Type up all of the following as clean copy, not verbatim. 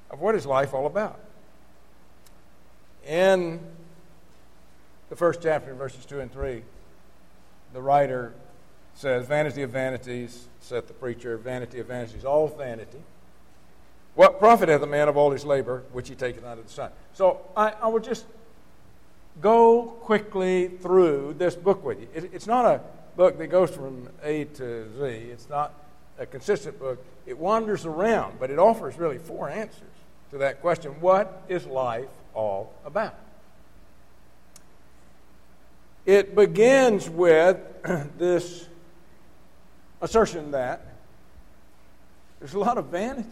of what is life all about. In the first chapter, verses 2 and 3, the writer says, "Vanity of vanities, saith the preacher, vanity of vanities, all vanity. What profiteth a man of all his labor, which he taketh out of the sun?" So I will just go quickly through this book with you. It's not a book that goes from A to Z. It's not a consistent book. It wanders around, but it offers really 4 answers to that question: what is life all about? It begins with this assertion that there's a lot of vanity,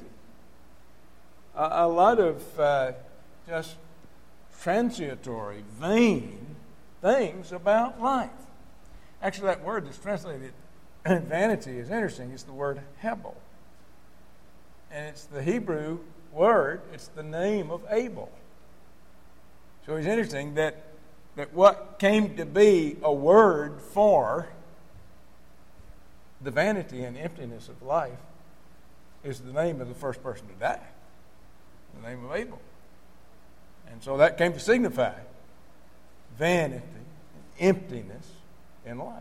a lot of just transitory, vain things about life. Actually, that word that's translated vanity is interesting. It's the word hebel. And it's the Hebrew word, it's the name of Abel. So it's interesting that what came to be a word for the vanity and emptiness of life is the name of the first person to die, the name of Abel. And so that came to signify vanity and emptiness in life.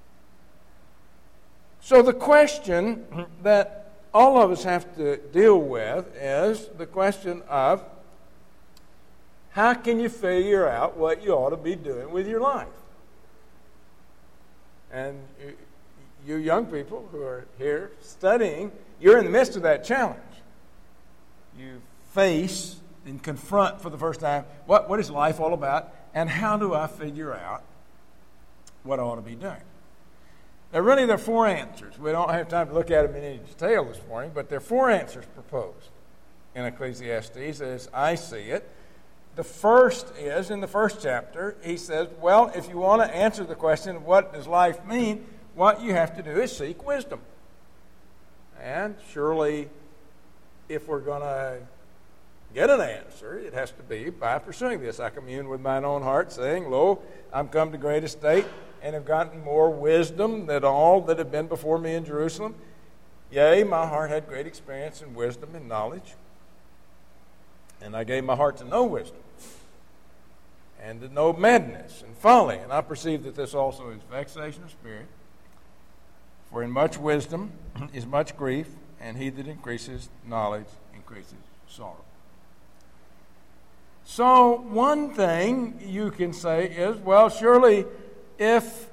So the question that all of us have to deal with is the question of how can you figure out what you ought to be doing with your life? And you young people who are here studying, you're in the midst of that challenge. You face and confront for the first time, what is life all about, and how do I figure out what I ought to be doing? There are 4 answers. We don't have time to look at them in any detail this morning, but there are 4 answers proposed in Ecclesiastes as I see it. The first is, in the first chapter, he says, well, if you want to answer the question, what does life mean, what you have to do is seek wisdom. And surely, if we're going to get an answer, it has to be by pursuing this. I commune with mine own heart, saying, Lo, I'm come to great estate, and have gotten more wisdom than all that have been before me in Jerusalem. Yea, my heart had great experience in wisdom and knowledge. And I gave my heart to know wisdom, and to know madness and folly. And I perceive that this also is vexation of spirit. For in much wisdom is much grief, and he that increases knowledge increases sorrow. So one thing you can say is, well, surely if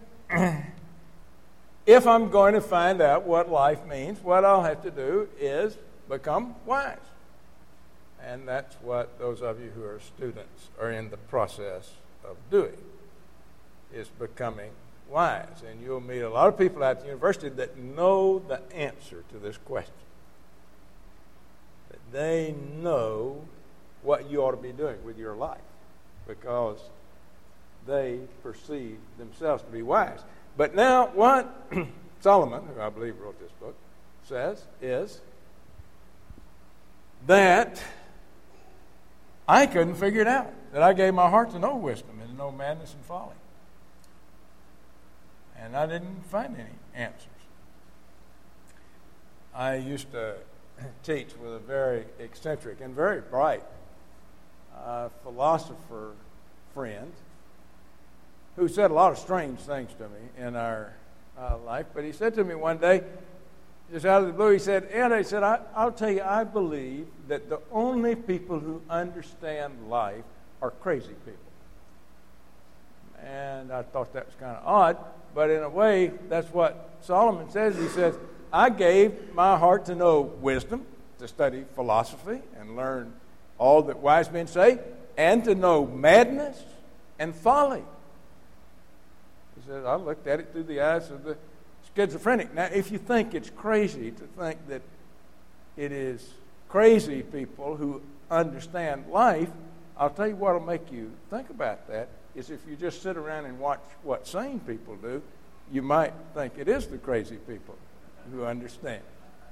I'm going to find out what life means, what I'll have to do is become wise. And that's what those of you who are students are in the process of doing, is becoming wise. And you'll meet a lot of people at the university that know the answer to this question. That they know what you ought to be doing with your life because they perceive themselves to be wise. But now what Solomon, who I believe wrote this book, says is that I couldn't figure it out, that I gave my heart to know wisdom and to know madness and folly. And I didn't find any answers. I used to teach with a very eccentric and very bright philosopher friend who said a lot of strange things to me in our life. But he said to me one day, just out of the blue, he said, Ed, I said, I'll tell you, I believe that the only people who understand life are crazy people. And I thought that was kind of odd, but in a way, that's what Solomon says. He says, I gave my heart to know wisdom, to study philosophy and learn all that wise men say, and to know madness and folly. He says, I looked at it through the eyes of the schizophrenic. Now, if you think it's crazy to think that it is crazy people who understand life, I'll tell you what will make you think about that is if you just sit around and watch what sane people do, you might think it is the crazy people who understand.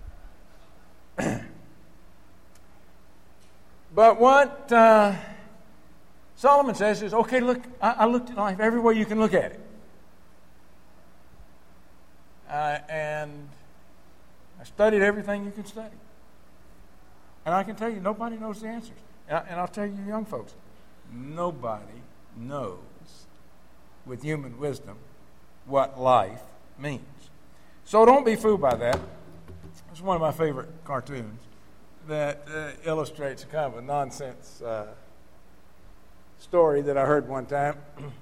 But what Solomon says is, okay, look, I looked at life every way you can look at it. And I studied everything you can study. And I can tell you, nobody knows the answers. And I'll tell you, young folks, nobody knows with human wisdom what life means. So don't be fooled by that. It's one of my favorite cartoons that illustrates kind of a nonsense story that I heard one time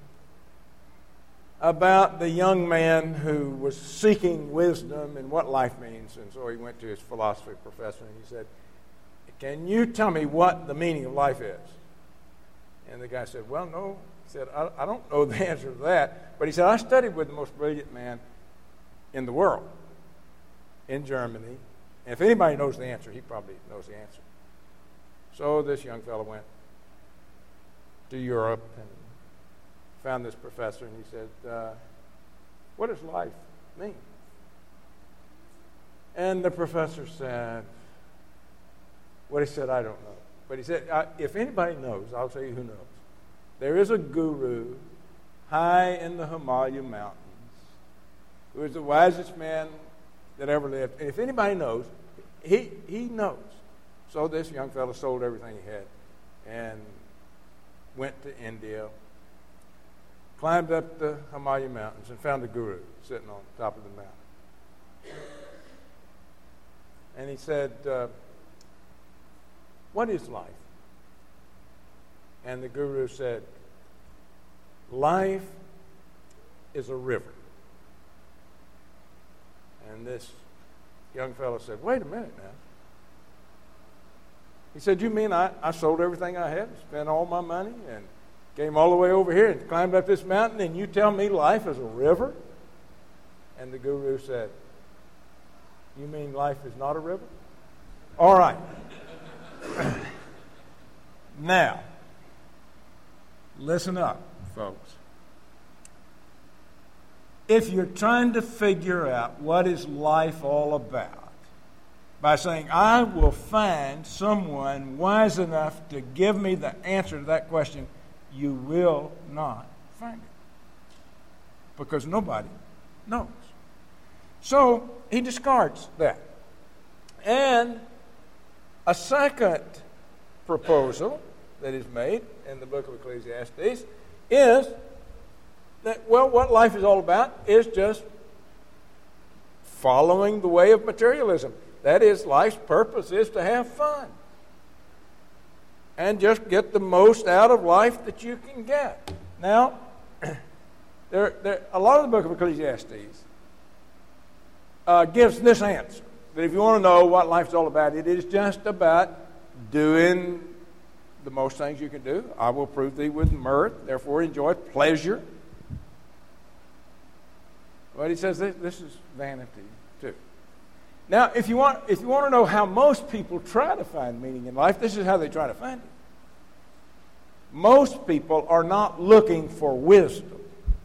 about the young man who was seeking wisdom and what life means. And so he went to his philosophy professor and he said, "Can you tell me what the meaning of life is?" And the guy said, "Well, no." He said, I don't know the answer to that. But he said, "I studied with the most brilliant man in the world, in Germany. And if anybody knows the answer, he probably knows the answer." So this young fellow went to Europe and found this professor, and he said, "What does life mean?" And the professor said, "What he said, I don't know." But he said, "If anybody knows, I'll tell you who knows. There is a guru high in the Himalaya mountains who is the wisest man that ever lived. And if anybody knows, he knows." So this young fellow sold everything he had and went to India, climbed up the Himalaya mountains, and found the guru sitting on top of the mountain. And he said, "What is life?" And the guru said, "Life is a river." And this young fellow said, "Wait a minute now." He said, "You mean I sold everything I had, spent all my money, and came all the way over here and climbed up this mountain, and you tell me life is a river?" And the guru said, "You mean life is not a river?" All right. Now, listen up, folks. If you're trying to figure out what is life all about by saying, "I will find someone wise enough to give me the answer to that question," you will not find it, because nobody knows. So he discards that. And a second proposal that is made in the book of Ecclesiastes is that, well, what life is all about is just following the way of materialism. That is, life's purpose is to have fun and just get the most out of life that you can get. Now, a lot of the book of Ecclesiastes gives this answer, that if you want to know what life's all about, it is just about doing the most things you can do. "I will prove thee with mirth, therefore enjoy pleasure." But he says this is vanity too. Now, if you want to know how most people try to find meaning in life, this is how they try to find it. Most people are not looking for wisdom.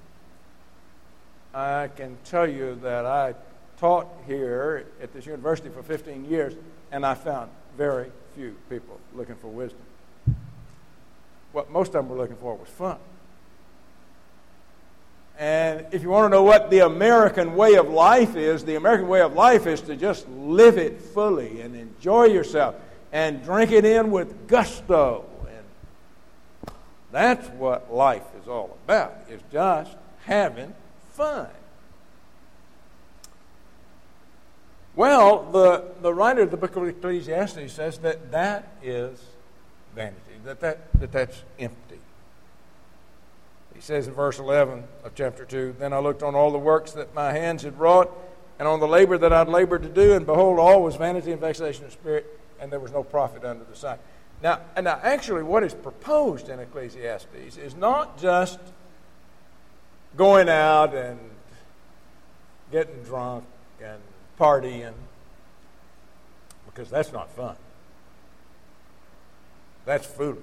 I can tell you that I taught here at this university for 15 years, and I found very few people looking for wisdom. What most of them were looking for was fun. And if you want to know what the American way of life is, the American way of life is to just live it fully and enjoy yourself and drink it in with gusto. And that's what life is all about, is just having fun. Well, the writer of the book of Ecclesiastes says that is vanity, that's empty. He says in verse 11 of chapter 2, "Then I looked on all the works that my hands had wrought, and on the labor that I'd labored to do, and behold, all was vanity and vexation of spirit, and there was no profit under the sun." Now, actually, what is proposed in Ecclesiastes is not just going out and getting drunk and partying, because that's not fun. That's foolish.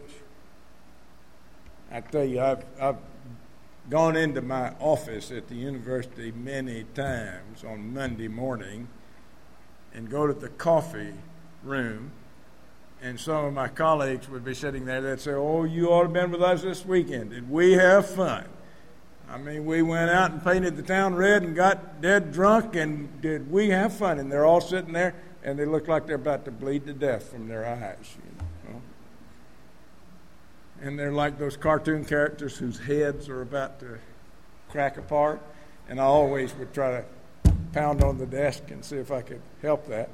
I tell you, I've gone into my office at the university many times on Monday morning and go to the coffee room, and some of my colleagues would be sitting there. They'd say, "Oh, you ought to have been with us this weekend. Did we have fun? I mean, we went out and painted the town red and got dead drunk, and did we have fun?" And they're all sitting there, and they look like they're about to bleed to death from their eyes. You know? And they're like those cartoon characters whose heads are about to crack apart. And I always would try to pound on the desk and see if I could help that.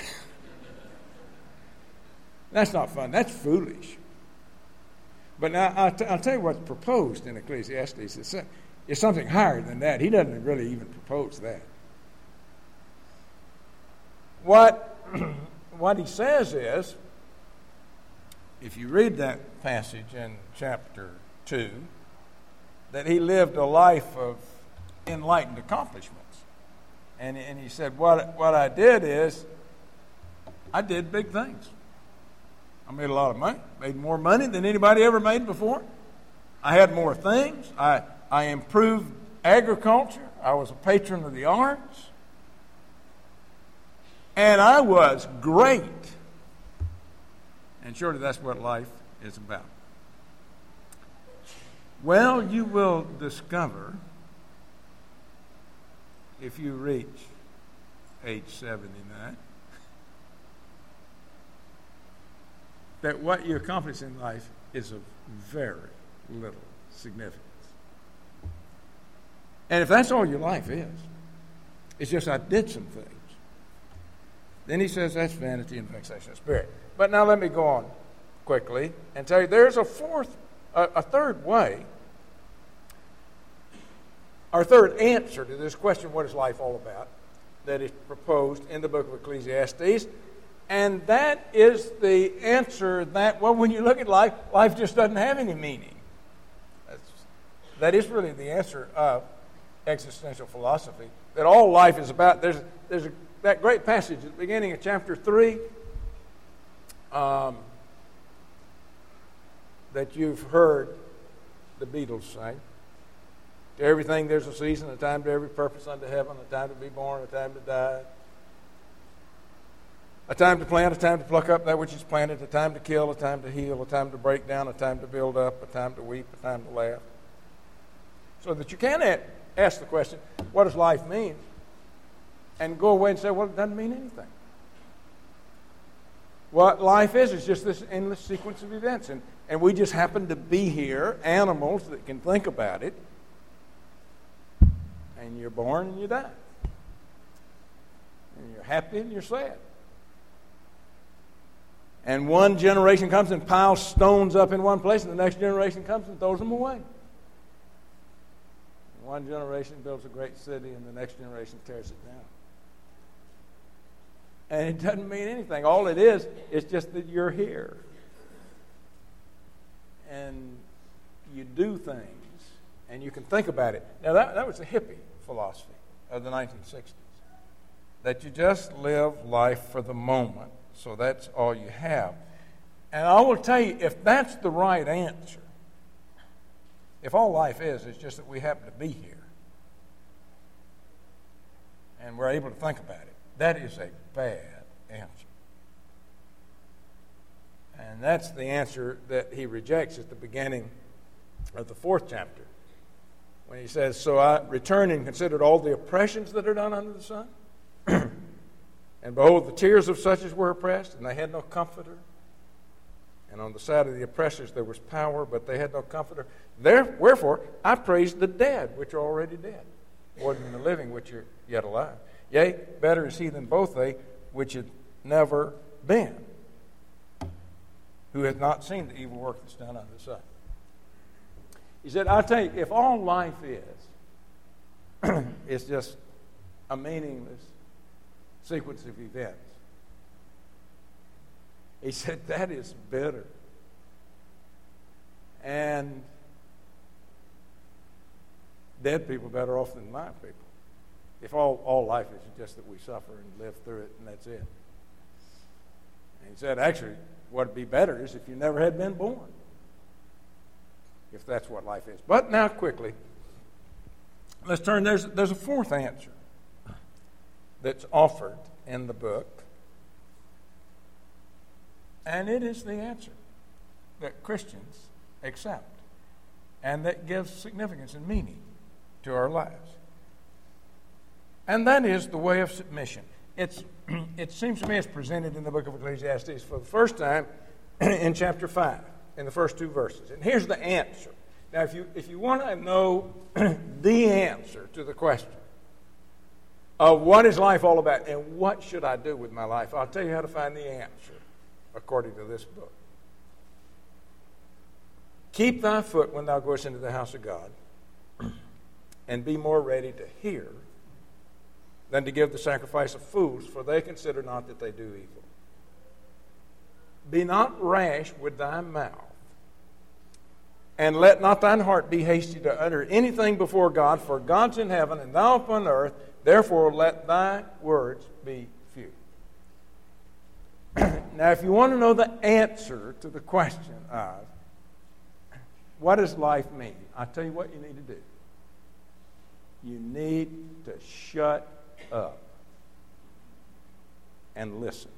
That's not fun. That's foolish. But now I'll tell you what's proposed in Ecclesiastes. It's something higher than that. He doesn't really even propose that. What he says is, if you read that passage in chapter 2, that he lived a life of enlightened accomplishments. And he said, what I did is, I did big things. I made a lot of money, made more money than anybody ever made before. I had more things. I improved agriculture. I was a patron of the arts. And I was great. And surely that's what life is about. Well, you will discover, if you reach age 79, that what you accomplish in life is of very little significance. And if that's all your life is, it's just I did some things, then he says that's vanity and vexation of spirit. But now let me go on quickly and tell you there's a third way, our third answer to this question, what is life all about, that is proposed in the book of Ecclesiastes. And that is the answer that, well, when you look at life, life just doesn't have any meaning. That is really the answer of existential philosophy, that all life is about. There's that great passage at the beginning of chapter 3 that you've heard the Beatles sing. To everything there's a season, a time to every purpose under heaven, a time to be born, a time to die. A time to plant, a time to pluck up that which is planted, a time to kill, a time to heal, a time to break down, a time to build up, a time to weep, a time to laugh. So that you can ask the question, what does life mean? And go away and say, well, it doesn't mean anything. What life is just this endless sequence of events. And we just happen to be here, animals that can think about it. And you're born and you die. And you're happy and you're sad. And one generation comes and piles stones up in one place, and the next generation comes and throws them away. One generation builds a great city, and the next generation tears it down. And it doesn't mean anything. All it is just that you're here. And you do things, and you can think about it. Now, that was the hippie philosophy of the 1960s. That you just live life for the moment. So that's all you have. And I will tell you, if that's the right answer, if all life is just that we happen to be here, and we're able to think about it, that is a bad answer. And that's the answer that he rejects at the beginning of the 4th chapter, when he says, so I returned and considered all the oppressions that are done under the sun. And behold, the tears of such as were oppressed, and they had no comforter. And on the side of the oppressors there was power, but they had no comforter. Wherefore, I praised the dead, which are already dead, more than the living, which are yet alive. Yea, better is he than both they, which had never been, who had not seen the evil work that's done under the sun. He said, I'll tell you, if all life is, it's just a meaningless sequence of events. He said, that is bitter. And dead people better off than alive people. If all life is just that we suffer and live through it and that's it. And he said, actually, what would be better is if you never had been born. If that's what life is. But now quickly, let's turn, there's a 4th answer that's offered in the book. And it is the answer that Christians accept and that gives significance and meaning to our lives. And that is the way of submission. It's it seems to me it's presented in the book of Ecclesiastes for the first time in chapter 5, in the first 2 verses. And here's the answer. Now, if you want to know the answer to the question of what is life all about and what should I do with my life, I'll tell you how to find the answer according to this book. Keep thy foot when thou goest into the house of God, and be more ready to hear than to give the sacrifice of fools, for they consider not that they do evil. Be not rash with thy mouth, and let not thine heart be hasty to utter anything before God, for God's in heaven, and thou upon earth, therefore let thy words be few. Now, if you want to know the answer to the question of what does life mean, I'll tell you what you need to do. You need to shut up and listen.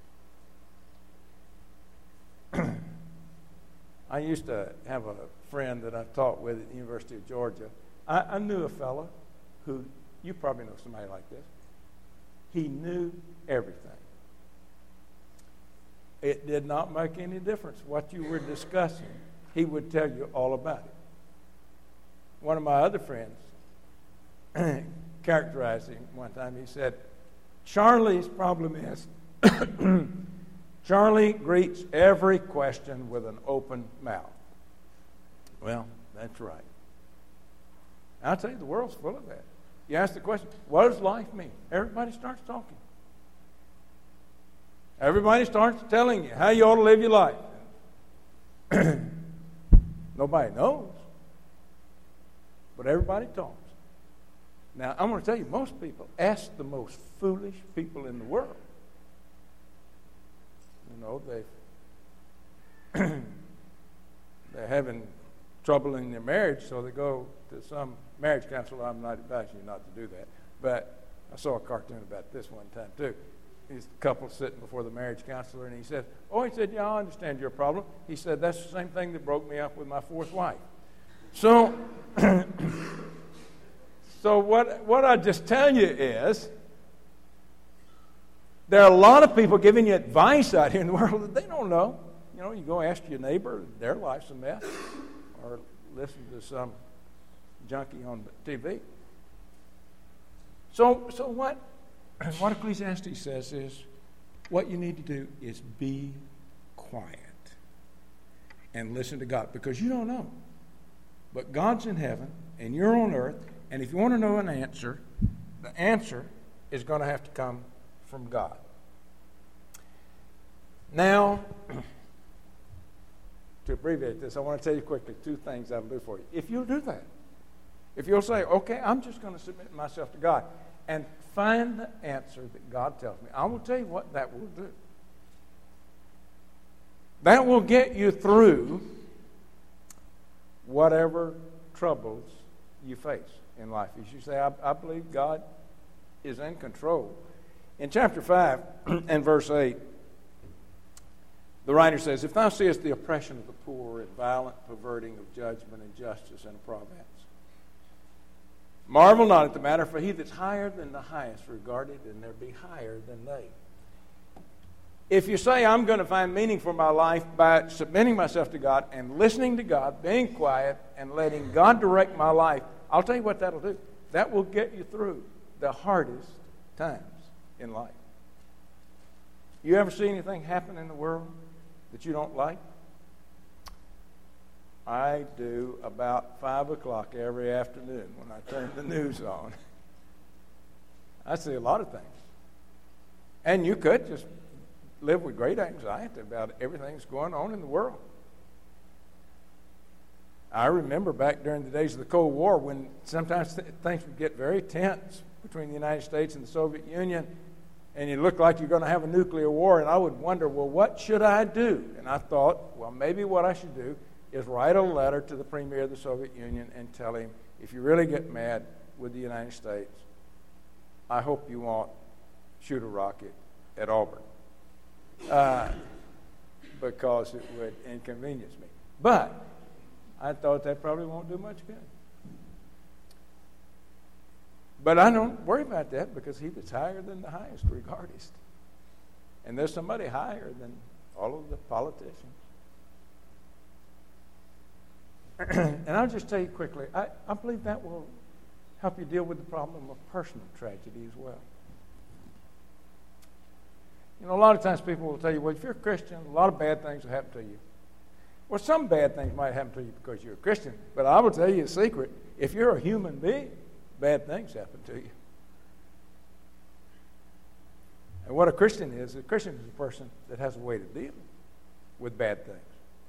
I used to have a friend that I taught with at the University of Georgia. I knew a fellow who, you probably know somebody like this. He knew everything. It did not make any difference what you were discussing. He would tell you all about it. One of my other friends characterized him one time. He said, Charlie's problem is Charlie greets every question with an open mouth. Well, that's right. I'll tell you, the world's full of that. You ask the question, what does life mean? Everybody starts talking. Everybody starts telling you how you ought to live your life. Nobody knows. But everybody talks. Now, I'm going to tell you, most people ask the most foolish people in the world. You know, they're having trouble in their marriage, so they go to some marriage counselor. I'm not advising you not to do that. But I saw a cartoon about this one time, too. These couple sitting before the marriage counselor, and he said, yeah, I understand your problem. He said, that's the same thing that broke me up with my 4th wife. So, what I just tell you is, there are a lot of people giving you advice out here in the world that they don't know. You know, you go ask your neighbor, their life's a mess, or listen to some junkie on TV. So what Ecclesiastes says is, what you need to do is be quiet and listen to God, because you don't know. But God's in heaven, and you're on earth, and if you want to know an answer, the answer is going to have to come from God. Now, to abbreviate this, I want to tell you quickly 2 things I will do for you. If you'll do that, if you'll say, okay, I'm just going to submit myself to God and find the answer that God tells me, I will tell you what that will do. That will get you through whatever troubles you face in life. As you say, I believe God is in control. In chapter 5 and verse 8, the writer says, if thou seest the oppression of the poor and violent perverting of judgment and justice in a province, marvel not at the matter, for he that's higher than the highest regarded, and there be higher than they. If you say, I'm going to find meaning for my life by submitting myself to God and listening to God, being quiet, and letting God direct my life, I'll tell you what that'll do. That will get you through the hardest times in life. You ever see anything happen in the world that you don't like? I do about 5 o'clock every afternoon when I turn the news on. I see a lot of things. And you could just live with great anxiety about everything that's going on in the world. I remember back during the days of the Cold War when sometimes things would get very tense between the United States and the Soviet Union, and it looked like you're going to have a nuclear war, and I would wonder, well, what should I do? And I thought, well, maybe what I should do is write a letter to the Premier of the Soviet Union and tell him, if you really get mad with the United States, I hope you won't shoot a rocket at Auburn, because it would inconvenience me. But I thought that probably won't do much good. But I don't worry about that because he that's higher than the highest regardest. And there's somebody higher than all of the politicians. And I'll just tell you quickly, I believe that will help you deal with the problem of personal tragedy as well. You know, a lot of times people will tell you, well, if you're a Christian, a lot of bad things will happen to you. Well, some bad things might happen to you because you're a Christian. But I will tell you a secret. If you're a human being, bad things happen to you. And what a Christian is a person that has a way to deal with bad things.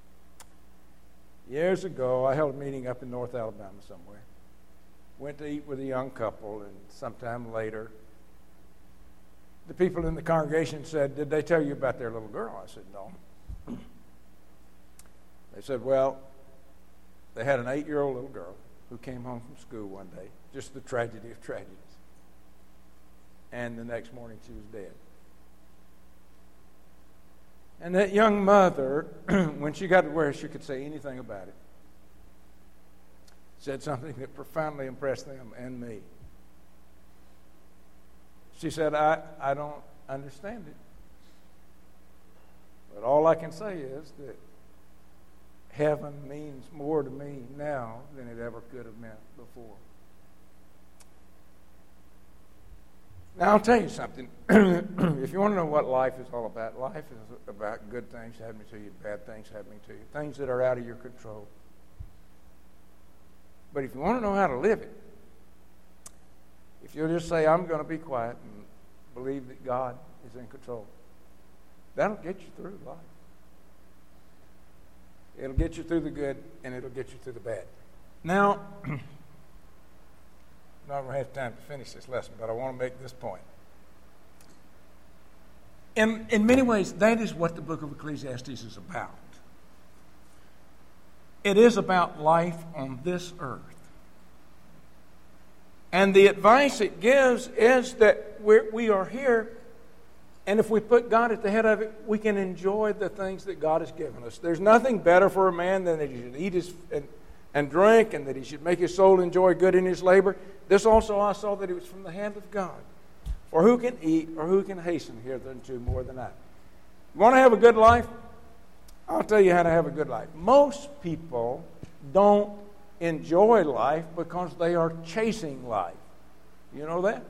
Years ago, I held a meeting up in North Alabama somewhere. Went to eat with a young couple, and sometime later, the people in the congregation said, "Did they tell you about their little girl?" I said, "No." They said, "Well, they had an 8-year-old little girl who came home from school one day, just the tragedy of tragedies. And the next morning she was dead. And that young mother, when she got to where she could say anything about it, said something that profoundly impressed them and me. She said, I don't understand it. But all I can say is that heaven means more to me now than it ever could have meant before. Now, I'll tell you something. If you want to know what life is all about, life is about good things happening to you, bad things happening to you, things that are out of your control. But if you want to know how to live it, if you'll just say, I'm going to be quiet and believe that God is in control, that'll get you through life. It'll get you through the good, and it'll get you through the bad. Now, I'm not going to have time to finish this lesson, but I want to make this point. In many ways, that is what the book of Ecclesiastes is about. It is about life on this earth. And the advice it gives is that we are here, and if we put God at the head of it, we can enjoy the things that God has given us. There's nothing better for a man than that he should eat and drink, and that he should make his soul enjoy good in his labor. This also I saw that it was from the hand of God. For who can eat or who can hasten hitherto more than I? You want to have a good life? I'll tell you how to have a good life. Most people don't enjoy life because they are chasing life. You know that?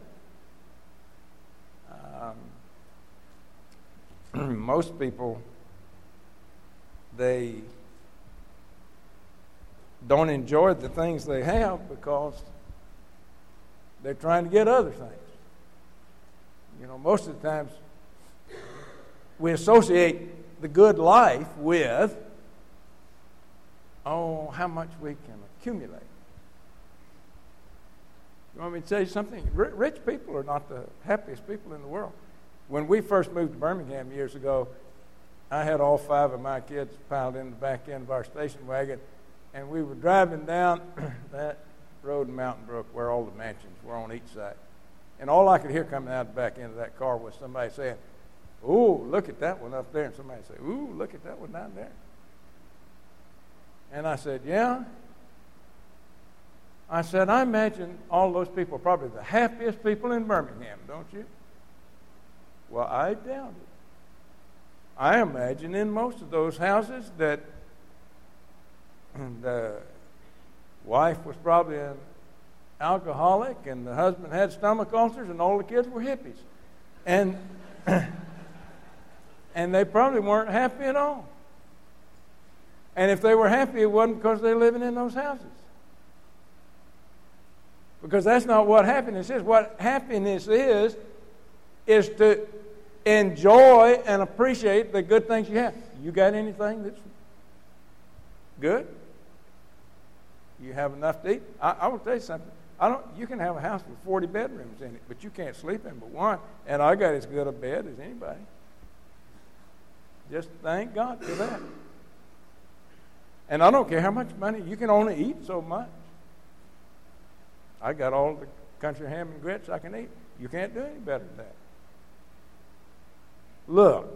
Most people, they don't enjoy the things they have because they're trying to get other things. You know, most of the times we associate the good life with, how much we can accumulate. You want me to tell you something? Rich people are not the happiest people in the world. When we first moved to Birmingham years ago, I had all 5 of my kids piled in the back end of our station wagon, and we were driving down that road in Mountain Brook where all the mansions were on each side. And all I could hear coming out the back end of that car was somebody saying, "Ooh, look at that one up there." And somebody say, "Ooh, look at that one down there." And I said, "Yeah." I said, "I imagine all those people are probably the happiest people in Birmingham, don't you?" Well, I doubt it. I imagine in most of those houses that the wife was probably an alcoholic and the husband had stomach ulcers and all the kids were hippies. And and they probably weren't happy at all. And if they were happy, it wasn't because they were living in those houses. Because that's not what happiness is. What happiness is to enjoy and appreciate the good things you have. You got anything that's good? You have enough to eat? I will tell you something. You can have a house with 40 bedrooms in it, but you can't sleep in but one. And I got as good a bed as anybody. Just thank God for that. And I don't care how much money. You can only eat so much. I got all the country ham and grits I can eat. You can't do any better than that. Look,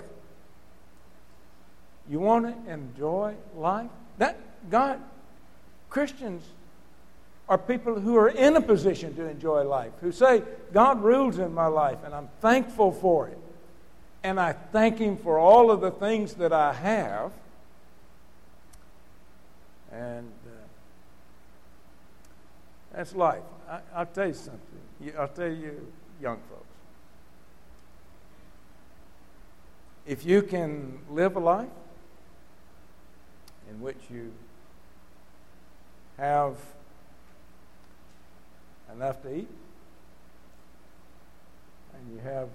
you want to enjoy life? Christians are people who are in a position to enjoy life, who say, God rules in my life, and I'm thankful for it. And I thank Him for all of the things that I have. And that's life. I'll tell you something. I'll tell you, young folks. If you can live a life in which you have enough to eat, and you have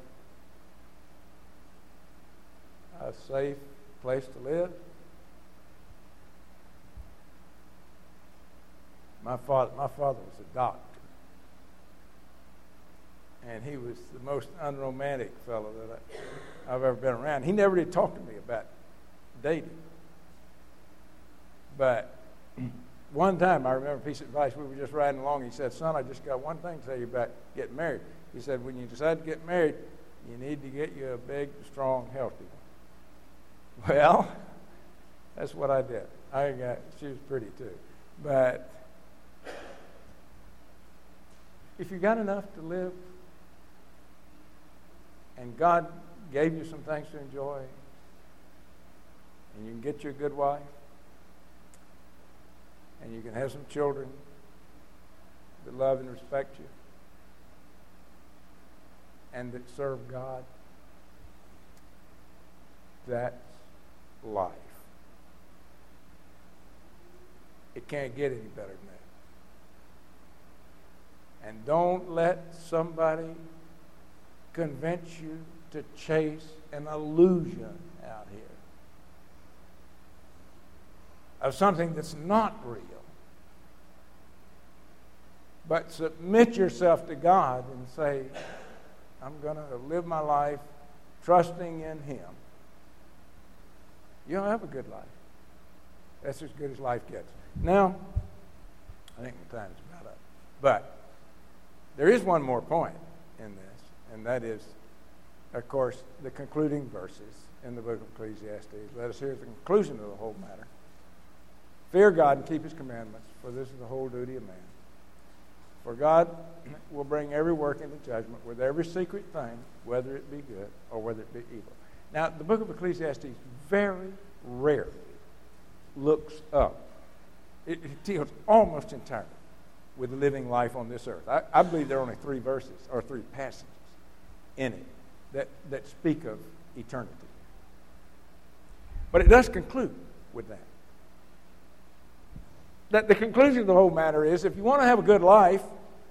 a safe place to live. My father was a doctor, and he was the most unromantic fellow that I've ever been around. He never did talk to me about dating. But one time, I remember a piece of advice, we were just riding along, he said, son, I just got one thing to tell you about getting married. He said, when you decide to get married, you need to get you a big, strong, healthy one. Well, that's what I did. She was pretty too. But if you got enough to live, and God gave you some things to enjoy, and you can get you a good wife, and you can have some children that love and respect you, and that serve God, that's life. It can't get any better than that. And don't let somebody convince you to chase an illusion out here of something that's not real. But submit yourself to God and say, I'm going to live my life trusting in Him. You'll have a good life. That's as good as life gets. Now, I think my time's about up. But there is one more point in this, and that is, of course, the concluding verses in the book of Ecclesiastes. Let us hear the conclusion of the whole matter. Fear God and keep His commandments, for this is the whole duty of man. For God will bring every work into judgment with every secret thing, whether it be good or whether it be evil. Now, the book of Ecclesiastes very rarely looks up. It deals almost entirely with living life on this earth. I believe there are only 3 verses or 3 passages in it that speak of eternity. But it does conclude with that. That the conclusion of the whole matter is, if you want to have a good life,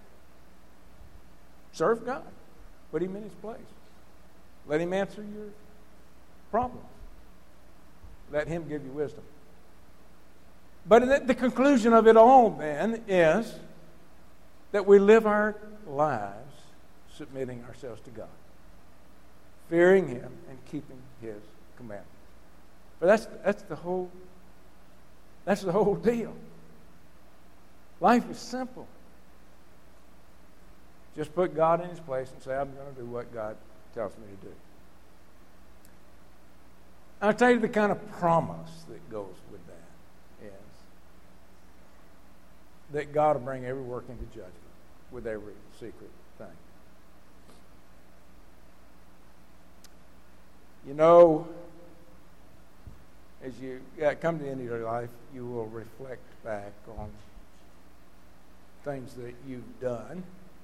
serve God. Put Him in His place. Let Him answer your problems. Let Him give you wisdom. But the conclusion of it all, then, is that we live our lives submitting ourselves to God, fearing Him and keeping His commandments. But that's the whole deal. Life is simple. Just put God in His place and say, I'm going to do what God tells me to do. I'll tell you the kind of promise that goes with that is that God will bring every work into judgment with every secret thing. You know, as you come to the end of your life, you will reflect back on things that you've done.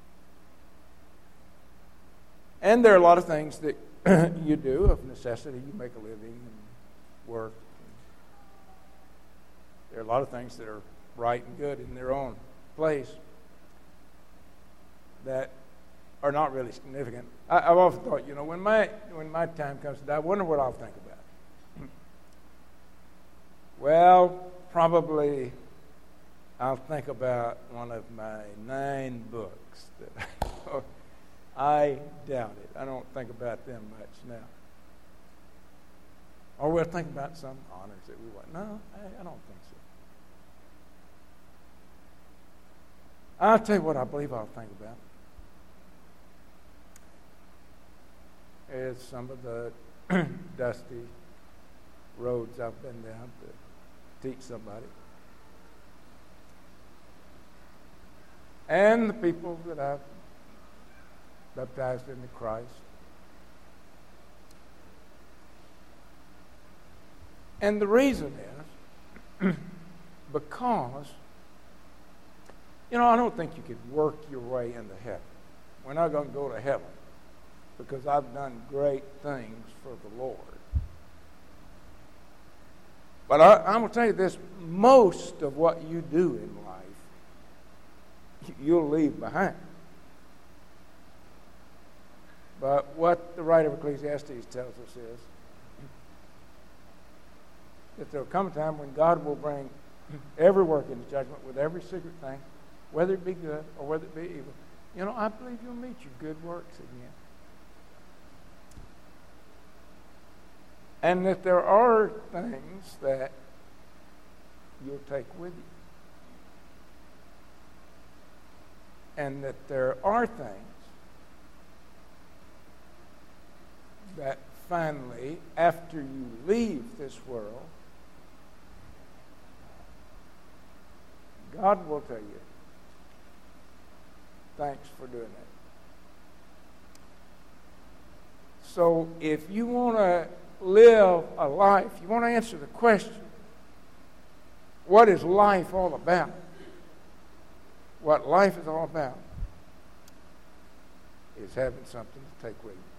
And there are a lot of things that you do of necessity. You make a living and work. There are a lot of things that are right and good in their own place that are not really significant. I've often thought, when my time comes to die, I wonder what I'll think about. Well, probably I'll think about one of my 9 books that I doubt it. I don't think about them much now. Or we'll think about some honors that we want. No, I don't think so. I'll tell you what I believe I'll think about. Is some of the dusty roads I've been down to teach somebody. and the people that I've baptized into Christ. And the reason is because, I don't think you could work your way into heaven. We're not going to go to heaven because I've done great things for the Lord. But I'm going to tell you this, most of what you do in life, you'll leave behind. But what the writer of Ecclesiastes tells us is that there will come a time when God will bring every work into judgment with every secret thing, whether it be good or whether it be evil. I believe you'll meet your good works again. And that there are things that you'll take with you. And that there are things that finally, after you leave this world, God will tell you, thanks for doing that. So if you want to live a life, you want to answer the question, what is life all about? What life is all about is having something to take with you.